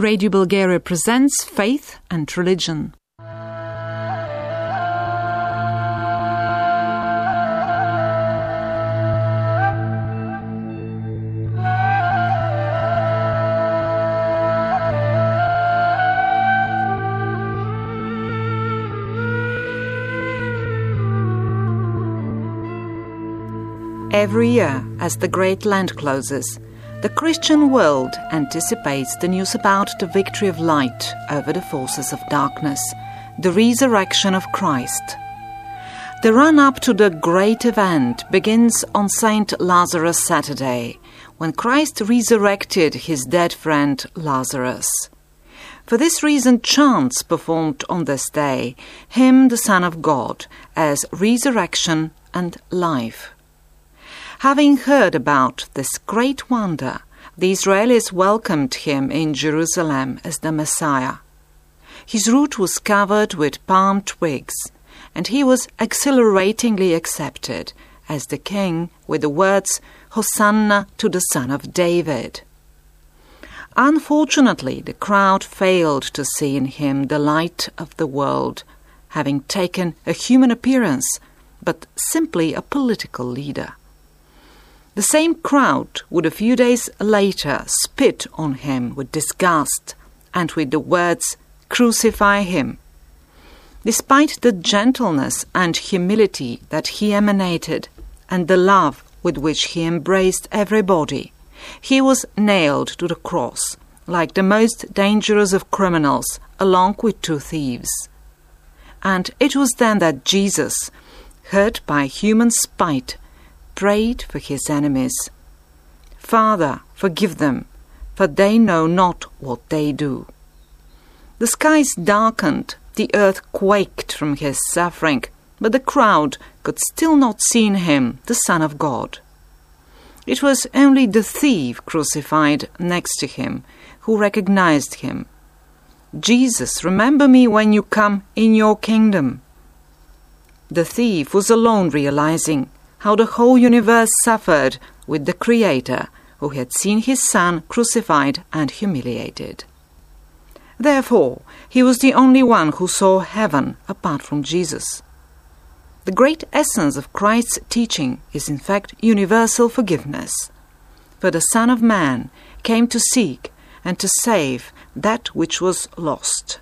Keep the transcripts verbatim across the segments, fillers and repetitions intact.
Radio Bulgaria presents Faith and Religion. Every year, as the Great Lent closes, the Christian world anticipates the news about the victory of light over the forces of darkness, the resurrection of Christ. The run-up to the great event begins on Saint Lazarus Saturday, when Christ resurrected his dead friend Lazarus. For this reason, chants performed on this day hymn the Son of God as resurrection and life. Having heard about this great wonder, the Israelis welcomed him in Jerusalem as the Messiah. His route was covered with palm twigs, and he was exhilaratingly accepted as the king with the words, "Hosanna to the Son of David." Unfortunately, the crowd failed to see in him the light of the world, having taken a human appearance, but simply a political leader. The same crowd would a few days later spit on him with disgust and with the words, "Crucify him." Despite the gentleness and humility that he emanated and the love with which he embraced everybody, he was nailed to the cross like the most dangerous of criminals, along with two thieves. And it was then that Jesus, hurt by human spite, prayed for his enemies. "Father, forgive them, for they know not what they do." The skies darkened, the earth quaked from his suffering, but the crowd could still not see in him the Son of God. It was only the thief crucified next to him who recognized him. "Jesus, remember me when you come in your kingdom." The thief was alone realizing how the whole universe suffered with the Creator, who had seen his Son crucified and humiliated. Therefore, he was the only one who saw heaven apart from Jesus. The great essence of Christ's teaching is in fact universal forgiveness. For the Son of Man came to seek and to save that which was lost.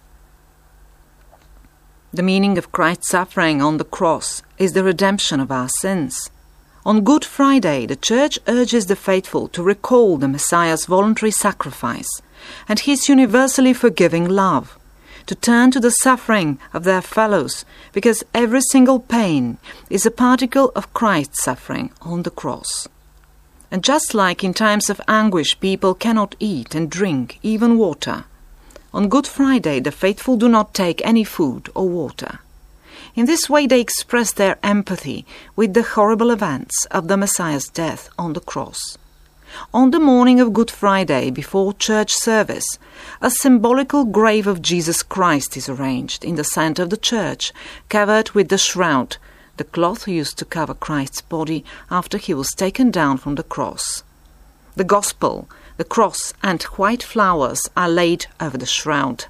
The meaning of Christ's suffering on the cross is the redemption of our sins. On Good Friday, the Church urges the faithful to recall the Messiah's voluntary sacrifice and his universally forgiving love, to turn to the suffering of their fellows, because every single pain is a particle of Christ's suffering on the cross. And just like in times of anguish people cannot eat and drink, even water, on Good Friday the faithful do not take any food or water. In this way they express their empathy with the horrible events of the Messiah's death on the cross. On the morning of Good Friday, before church service, a symbolical grave of Jesus Christ is arranged in the center of the church, covered with the shroud, the cloth used to cover Christ's body after he was taken down from the cross. The Gospel, the cross and white flowers are laid over the shroud.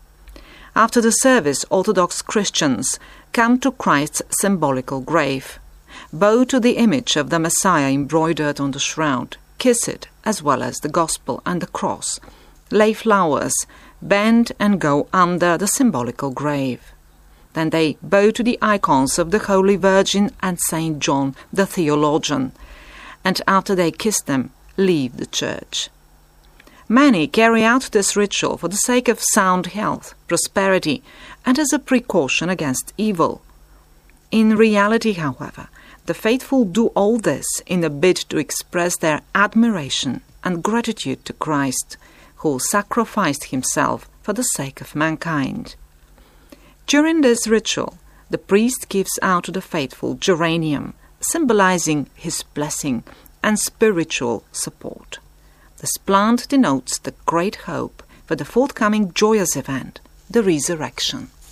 After the service, Orthodox Christians come to Christ's symbolical grave, bow to the image of the Messiah embroidered on the shroud, kiss it as well as the Gospel and the cross, lay flowers, bend and go under the symbolical grave. Then they bow to the icons of the Holy Virgin and Saint John the Theologian, and after they kiss them, leave the church. Many carry out this ritual for the sake of sound health, prosperity, and as a precaution against evil. In reality, however, the faithful do all this in a bid to express their admiration and gratitude to Christ, who sacrificed himself for the sake of mankind. During this ritual, the priest gives out to the faithful geranium, symbolizing his blessing and spiritual support. This plant denotes the great hope for the forthcoming joyous event, the resurrection.